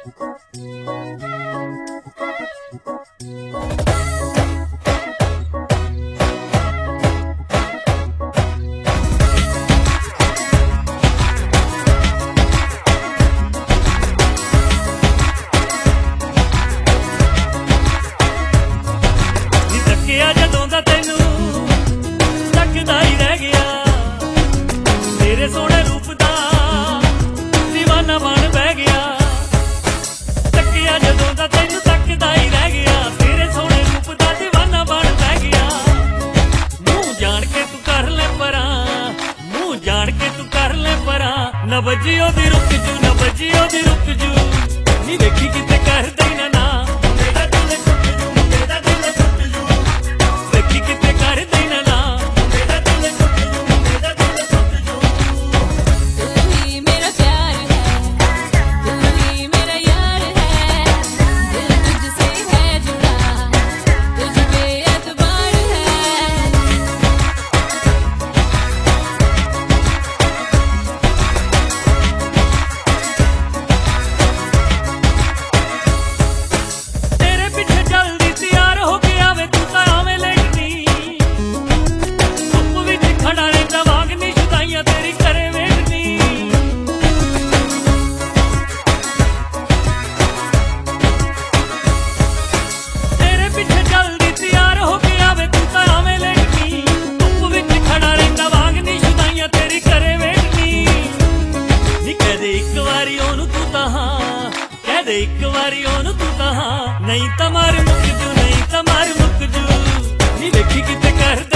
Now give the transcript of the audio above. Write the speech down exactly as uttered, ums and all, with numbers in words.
जदों दा तैनू तकदा ही रह गया, तेरे सोहने रूप दा दीवाना बन बह गया। तकिया जदों दा तैनू तकदा ही रह गया, तेरे सोहने रूप दा दीवाना बन बह गया। मुंह जान के तू कर ले परां, मुंह जान के तू कर ले परां, न बजियो दी रुक जू, न बजियो दी रुक जू, नी देखी किते कर देना ना एक बारी ओनू तू तां, नहीं तां मार मुक जू, नहीं तां मार मुक जू, नी देखी किते कर